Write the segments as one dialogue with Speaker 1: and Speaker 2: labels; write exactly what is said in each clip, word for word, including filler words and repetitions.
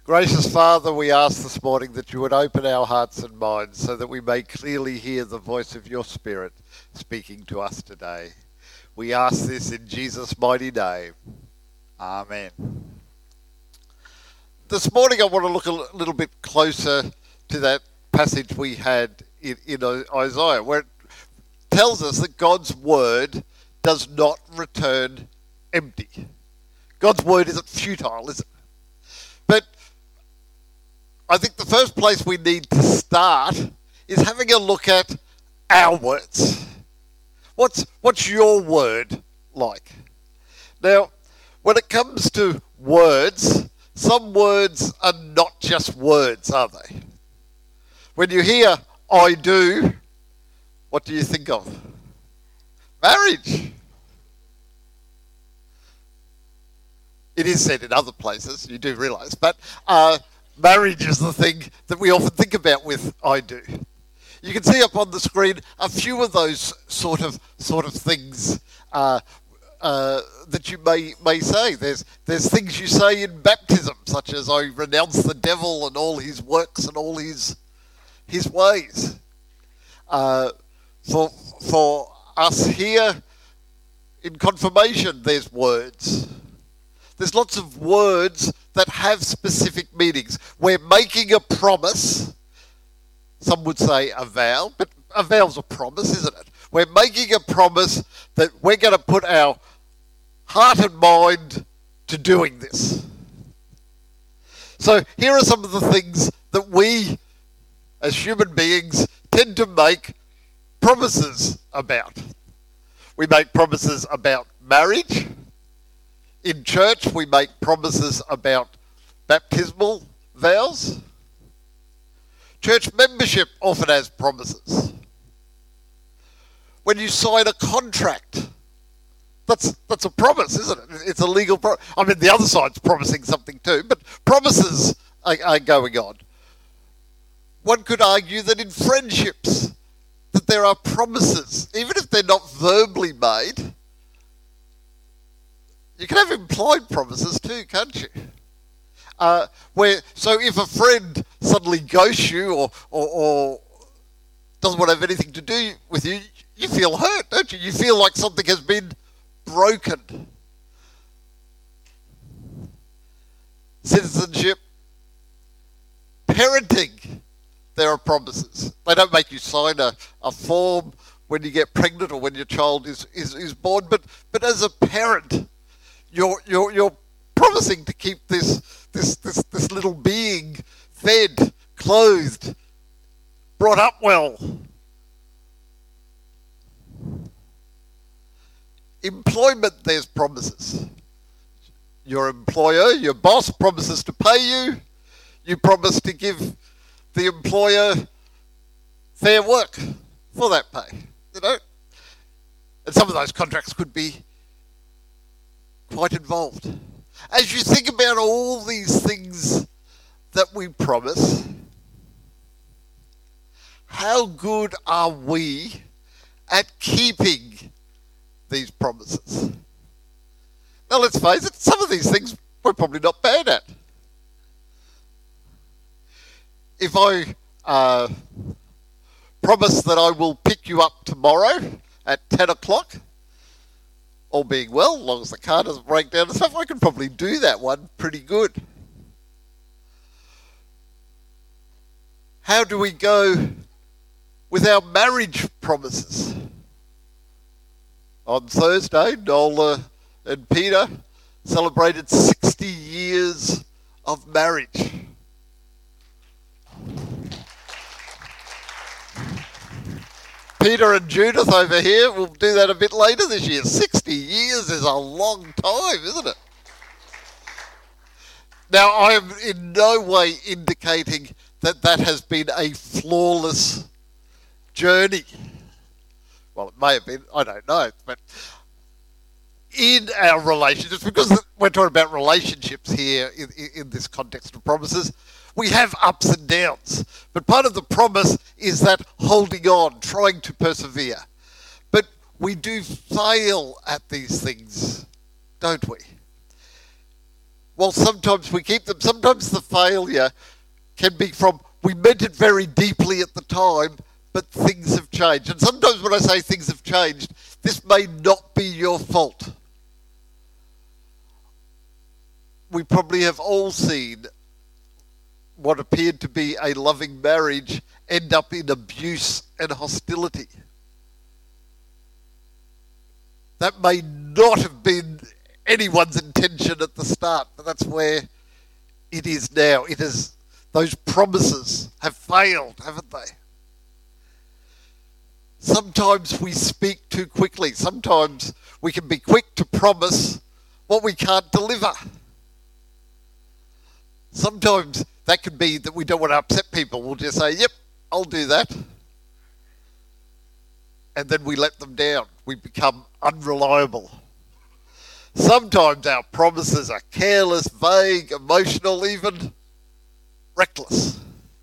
Speaker 1: Gracious Father, we ask this morning that you would open our hearts and minds so that we may clearly hear the voice of your Spirit speaking to us today. We ask this in Jesus' mighty name. Amen. This morning I want to look a little bit closer to that passage we had in, in Isaiah, where it tells us that God's word does not return empty. God's word isn't futile, is it? But I think the first place we need to start is having a look at our words. What's what's your word like? Now, when it comes to words, some words are not just words, are they? When you hear I do, what do you think of? Marriage. It is said in other places, you do realise, but uh, marriage is the thing that we often think about with I do. You can see up on the screen a few of those sort of sort of things uh, uh, that you may may say. There's there's things you say in baptism, such as I renounce the devil and all his works and all his his ways. Uh, for for us here in confirmation, there's words. There's lots of words that have specific meanings. We're making a promise. Some would say a vow, but a vow's a promise, isn't it? We're making a promise that we're going to put our heart and mind to doing this. So here are some of the things that we, as human beings, tend to make promises about. We make promises about marriage. In church, we make promises about baptismal vows. Church membership often has promises. When you sign a contract, that's that's a promise, isn't it? It's a legal promise. I mean, the other side's promising something too, but promises are, are going on. One could argue that in friendships, that there are promises, even if they're not verbally made. You can have implied promises too, can't you? Uh, where so if a friend suddenly ghosts you or, or, or doesn't want to have anything to do with you, you feel hurt, don't you? You feel like something has been broken. Citizenship, parenting, there are promises. They don't make you sign a, a form when you get pregnant or when your child is, is, is born, but but as a parent, You're you're you're promising to keep this this this this little being fed, clothed, brought up well. Employment, there's promises. Your employer, your boss promises to pay you. You promise to give the employer fair work for that pay. You know? And some of those contracts could be quite involved. As you think about all these things that we promise, how good are we at keeping these promises? Now let's face it, some of these things we're probably not bad at. If I uh, promise that I will pick you up tomorrow at ten o'clock, all being well, as long as the car doesn't break down and stuff, I can probably do that one pretty good. How do we go with our marriage promises? On Thursday, Nola and Peter celebrated sixty years of marriage. Peter and Judith over here will do that a bit later this year. sixty years is a long time, isn't it? Now, I am in no way indicating that that has been a flawless journey. Well, it may have been, I don't know, but in our relationships, because we're talking about relationships here in, in this context of promises, we have ups and downs. But part of the promise is that holding on, trying to persevere. But we do fail at these things, don't we? Well, sometimes we keep them. Sometimes the failure can be from, we meant it very deeply at the time, but things have changed. And sometimes when I say things have changed, this may not be your fault. We probably have all seen what appeared to be a loving marriage end up in abuse and hostility. That may not have been anyone's intention at the start, but that's where it is now. It is, those promises have failed, haven't they? Sometimes we speak too quickly. Sometimes we can be quick to promise what we can't deliver. Sometimes that could be that we don't want to upset people. We'll just say, yep, I'll do that. And then we let them down. We become unreliable. Sometimes our promises are careless, vague, emotional, even reckless.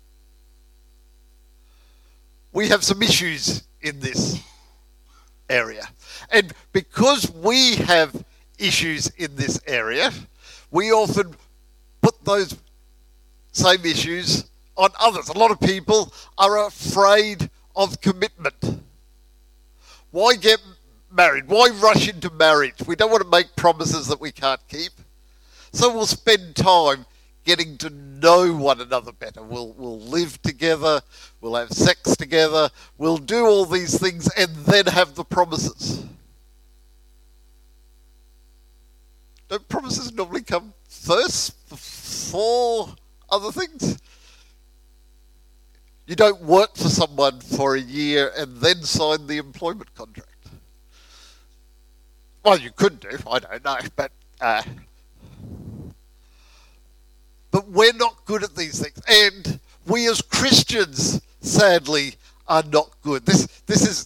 Speaker 1: We have some issues in this area. And because we have issues in this area, we often put those same issues on others. A lot of people are afraid of commitment. Why get married? Why rush into marriage? We don't want to make promises that we can't keep. So we'll spend time getting to know one another better. We'll, we'll live together. We'll have sex together. We'll do all these things and then have the promises. Don't promises normally come first before other things? You don't work for someone for a year and then sign the employment contract. Well, you could do, I don't know, but uh, but we're not good at these things, and we as Christians, sadly, are not good. This this is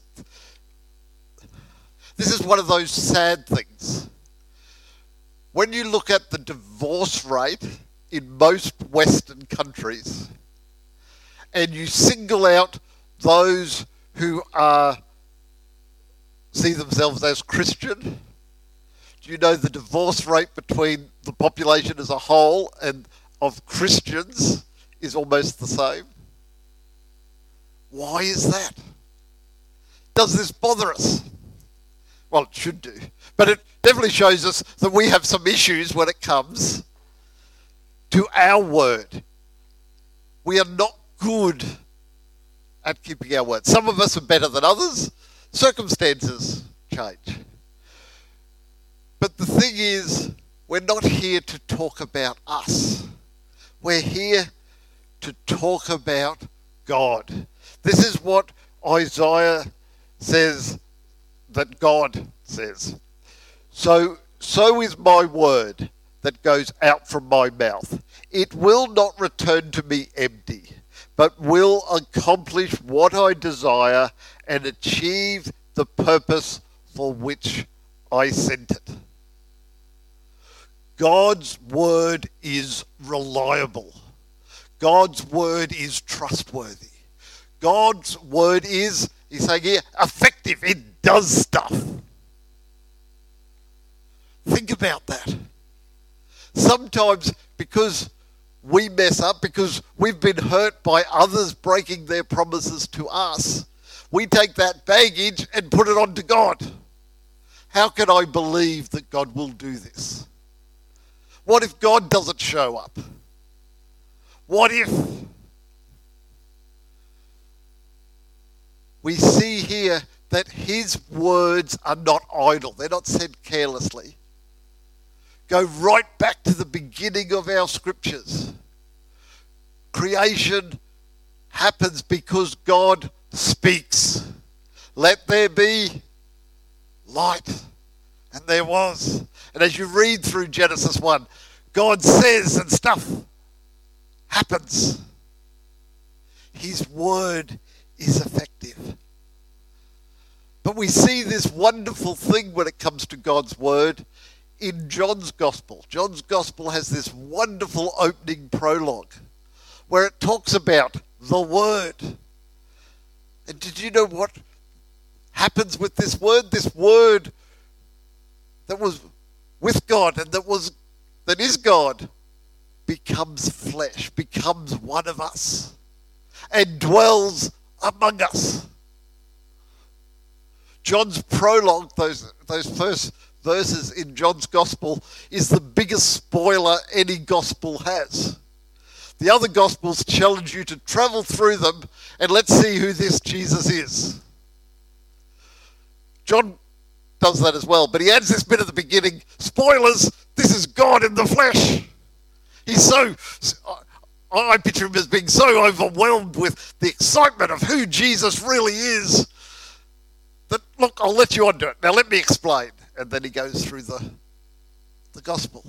Speaker 1: this is one of those sad things. When you look at the divorce rate in most Western countries, and you single out those who are see themselves as Christian, do you know the divorce rate between the population as a whole and of Christians is almost the same? Why is that? Does this bother us? Well, it should do. But it definitely shows us that we have some issues when it comes to our word. We are not good at keeping our word. Some of us are better than others. Circumstances change. But the thing is, we're not here to talk about us. We're here to talk about God. This is what Isaiah says that God says. So, so is my word that goes out from my mouth. It will not return to me empty, but will accomplish what I desire and achieve the purpose for which I sent it. God's word is reliable. God's word is trustworthy. God's word is, he's saying here, effective. It does stuff. Think about that. Sometimes because we mess up, because we've been hurt by others breaking their promises to us, we take that baggage and put it onto God. How can I believe that God will do this? What if God doesn't show up? What if? We see here that his words are not idle. They're not said carelessly. Go right back to the beginning of our scriptures. Creation happens because God speaks. Let there be light. And there was. And as you read through Genesis one, God says and stuff happens. His word is effective. But we see this wonderful thing when it comes to God's word in John's Gospel. John's Gospel has this wonderful opening prologue where it talks about the word. And did you know what happens with this word? This word that was with God and that was that is God, becomes flesh, becomes one of us, and dwells among us. John's prologue, those, those first verses in John's gospel, is the biggest spoiler any gospel has. The other gospels challenge you to travel through them and let's see who this Jesus is. John does that as well, but he adds this bit at the beginning, spoilers, this is God in the flesh. He's so, I picture him as being so overwhelmed with the excitement of who Jesus really is that, look, I'll let you on to it. Now let me explain. And then he goes through the, the gospel.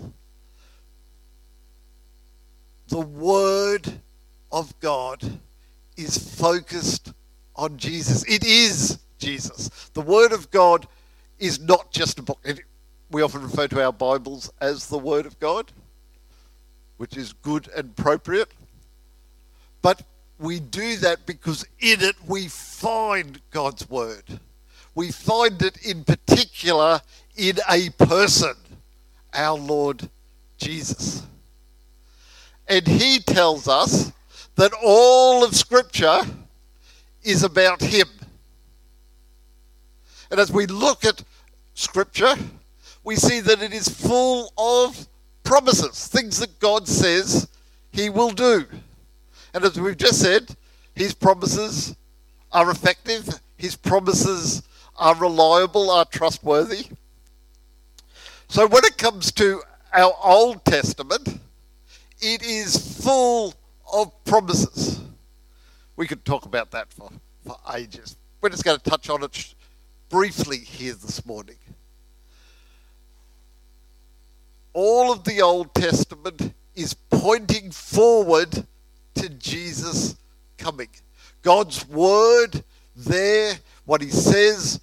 Speaker 1: The Word of God is focused on Jesus. It is Jesus. The Word of God is not just a book. It, we often refer to our Bibles as the Word of God, which is good and appropriate. But we do that because in it we find God's Word. We find it in particular in a person, our Lord Jesus. And he tells us that all of Scripture is about him. And as we look at Scripture, we see that it is full of promises, things that God says he will do. And as we've just said, his promises are effective, his promises are reliable, are trustworthy. So when it comes to our Old Testament, it is full of promises. We could talk about that for, for ages. We're just going to touch on it briefly here this morning. All of the Old Testament is pointing forward to Jesus coming. God's word there, what he says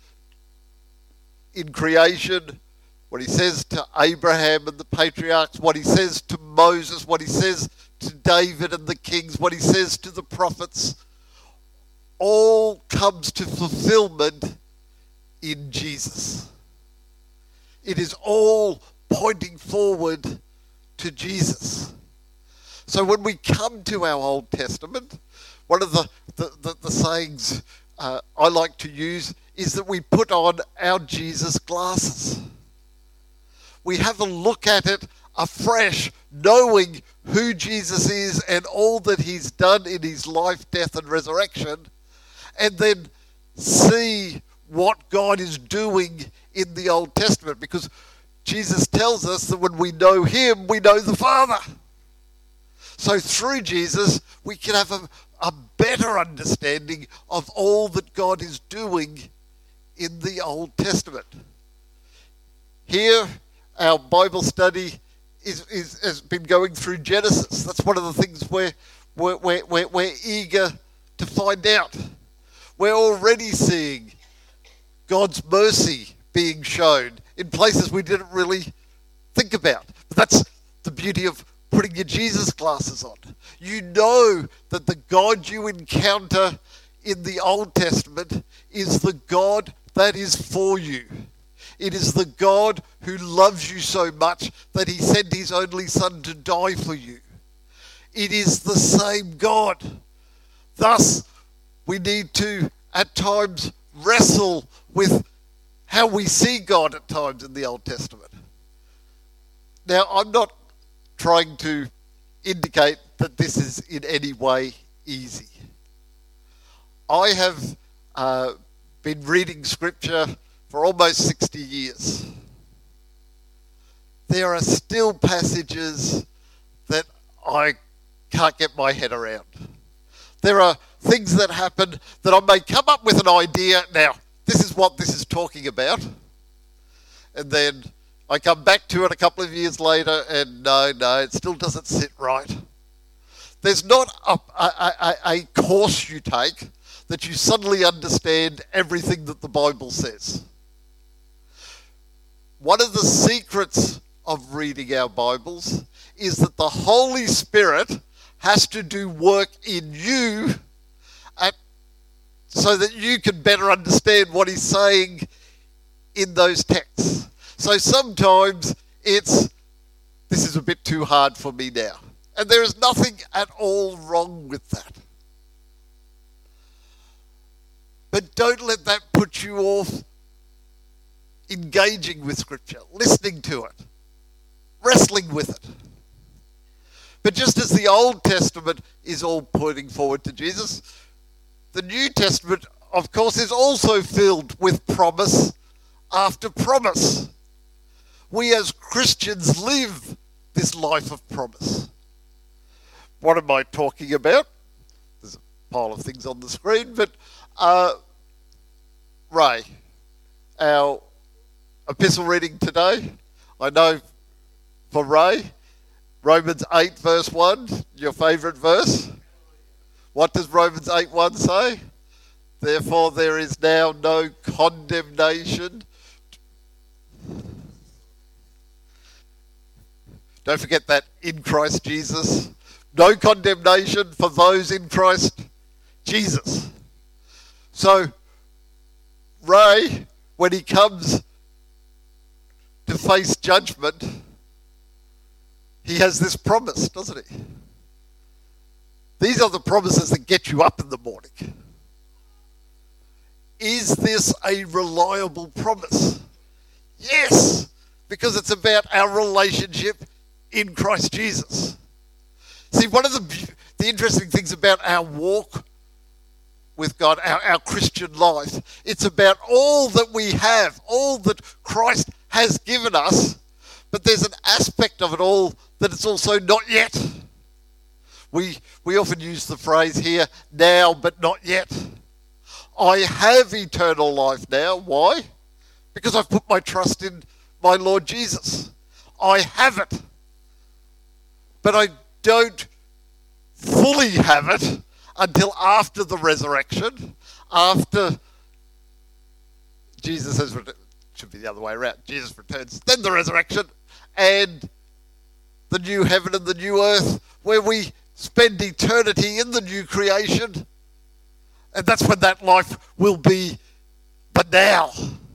Speaker 1: in creation, what he says to Abraham and the patriarchs, what he says to Moses, what he says to David and the kings, what he says to the prophets, all comes to fulfillment in Jesus. It is all pointing forward to Jesus. So when we come to our Old Testament, one of the, the, the, the sayings uh, I like to use is that we put on our Jesus glasses. We have a look at it afresh, knowing who Jesus is and all that he's done in his life, death, and resurrection, and then see what God is doing in the Old Testament, because Jesus tells us that when we know him, we know the Father. So through Jesus, we can have a, a better understanding of all that God is doing in the Old Testament. Here, our Bible study is, is, has been going through Genesis. That's one of the things we're, we're, we're, we're eager to find out. We're already seeing God's mercy being shown in places we didn't really think about. But that's the beauty of putting your Jesus glasses on. You know that the God you encounter in the Old Testament is the God that is for you. It is the God who loves you so much that he sent his only son to die for you. It is the same God. Thus, we need to, at times, wrestle with how we see God at times in the Old Testament. Now, I'm not trying to indicate that this is in any way easy. I have uh, been reading Scripture for almost sixty years. There are still passages that I can't get my head around. There are things that happen that I may come up with an idea, now, this is what this is talking about, and then I come back to it a couple of years later and no, no, it still doesn't sit right. There's not a, a, a, a course you take that you suddenly understand everything that the Bible says. One of the secrets of reading our Bibles is that the Holy Spirit has to do work in you at, so that you can better understand what he's saying in those texts. So sometimes it's this is a bit too hard for me now. And there is nothing at all wrong with that. But don't let that put you off engaging with Scripture, listening to it, wrestling with it. But just as the Old Testament is all pointing forward to Jesus, the New Testament, of course, is also filled with promise after promise. We as Christians live this life of promise. What am I talking about? There's a pile of things on the screen, but uh, Ray, our epistle reading today, I know for Ray, Romans eight verse one, your favourite verse. What does Romans eight one say? Therefore there is now no condemnation. Don't forget that, in Christ Jesus. No condemnation for those in Christ Jesus. So, Ray, when he comes to face judgment, he has this promise, doesn't he? These are the promises that get you up in the morning. Is this a reliable promise? Yes, because it's about our relationship in Christ Jesus. See, one of the, the interesting things about our walk with God, our, our Christian life, it's about all that we have, all that Christ has given us, but there's an aspect of it all that it's also not yet. We, we often use the phrase here, now but not yet. I have eternal life now. Why? Because I've put my trust in my Lord Jesus. I have it. But I don't fully have it until after the resurrection, after Jesus has returned. Should be the other way around. Jesus returns, then the resurrection, and the new heaven and the new earth, where we spend eternity in the new creation. And that's when that life will be, but now.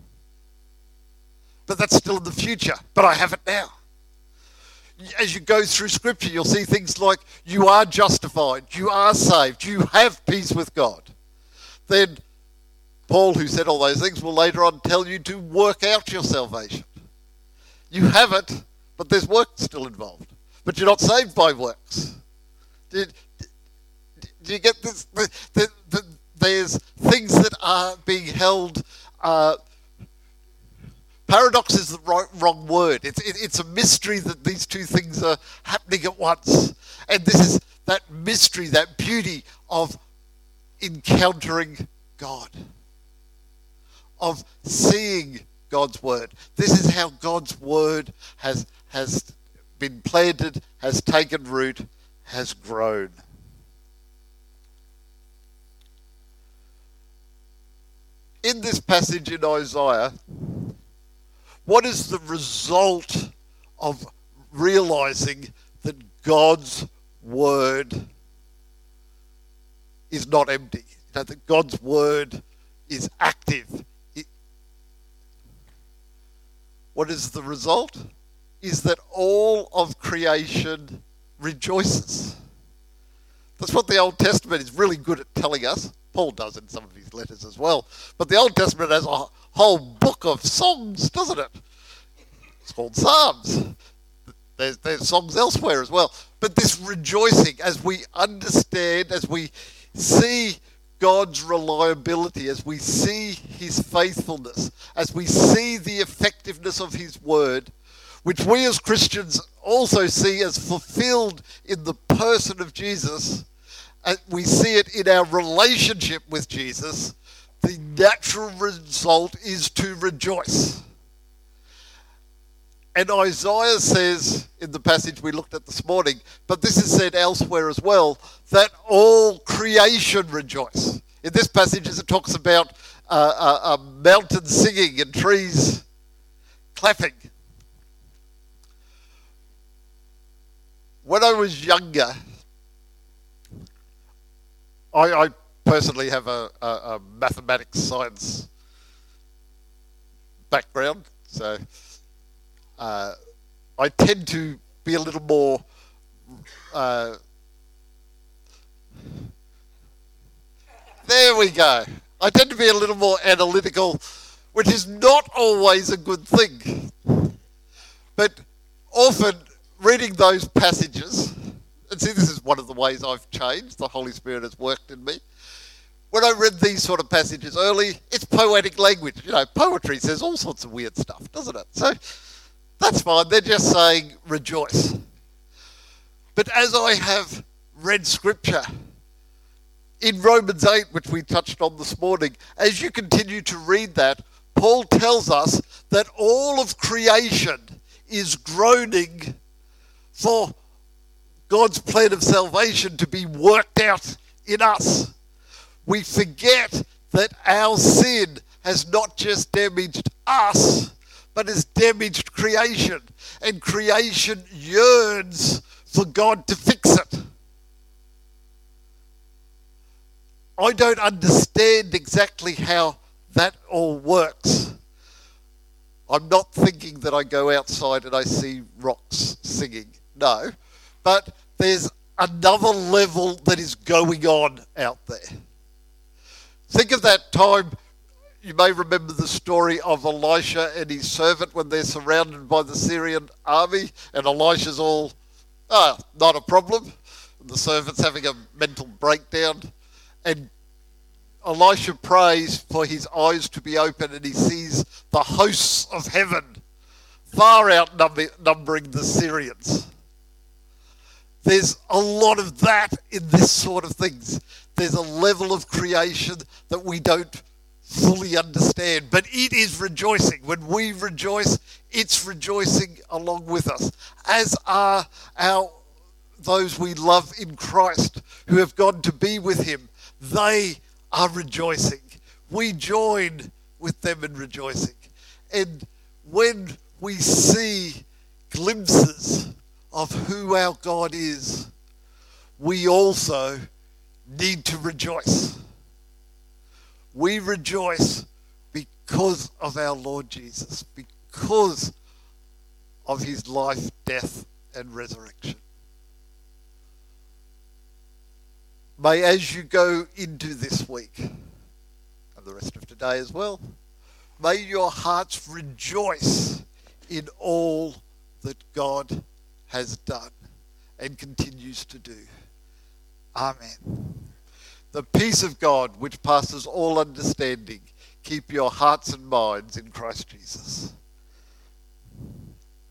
Speaker 1: But that's still in the future, but I have it now. As you go through Scripture, you'll see things like you are justified, you are saved, you have peace with God. Then Paul, who said all those things, will later on tell you to work out your salvation. You have it, but there's work still involved. But you're not saved by works. Do, do, do you get this? The, the, the, there's things that are being held... Uh, paradox is the right, wrong word. It's, it, it's a mystery that these two things are happening at once. And this is that mystery, that beauty of encountering God, of seeing God's word. This is how God's word has, has been planted, has taken root, has grown. In this passage in Isaiah, what is the result of realizing that God's word is not empty? You know, that God's word is active. It, what is the result? Is that all of creation rejoices. That's what the Old Testament is really good at telling us. Paul does in some of his letters as well. But the Old Testament has a whole book of songs, doesn't it? It's called Psalms. There's, there's songs elsewhere as well. But this rejoicing, as we understand, as we see God's reliability, as we see his faithfulness, as we see the effectiveness of his word, which we as Christians also see as fulfilled in the person of Jesus, and we see it in our relationship with Jesus, the natural result is to rejoice. And Isaiah says, in the passage we looked at this morning, but this is said elsewhere as well, that all creation rejoice. In this passage, as it talks about uh, uh, uh, mountains singing and trees clapping. When I was younger, I, I personally have a, a, a mathematics science background, so uh, I tend to be a little more uh, there we go. I tend to be a little more analytical, which is not always a good thing. But often reading those passages, and see, this is one of the ways I've changed, the Holy Spirit has worked in me. When I read these sort of passages early, it's poetic language. You know, poetry says all sorts of weird stuff, doesn't it? So that's fine. They're just saying rejoice. But as I have read Scripture, in Romans eight, which we touched on this morning, as you continue to read that, Paul tells us that all of creation is groaning for God's plan of salvation to be worked out in us. We forget that our sin has not just damaged us, but has damaged creation. And creation yearns for God to fix it. I don't understand exactly how that all works. I'm not thinking that I go outside and I see rocks singing. No. But there's another level that is going on out there. Think of that time, you may remember the story of Elisha and his servant when they're surrounded by the Syrian army, and Elisha's all, ah, not a problem. And the servant's having a mental breakdown. And Elisha prays for his eyes to be open, and he sees the hosts of heaven far outnumbering the Syrians. There's a lot of that in this sort of things. There's a level of creation that we don't fully understand, but it is rejoicing. When we rejoice, it's rejoicing along with us, as are our those we love in Christ who have gone to be with him. They are rejoicing. We join with them in rejoicing. And when we see glimpses of who our God is, we also need to rejoice. We rejoice because of our Lord Jesus, because of his life, death, and resurrection. May, as you go into this week, and the rest of today as well, may your hearts rejoice in all that God has done and continues to do. Amen. The peace of God, which passes all understanding, keep your hearts and minds in Christ Jesus.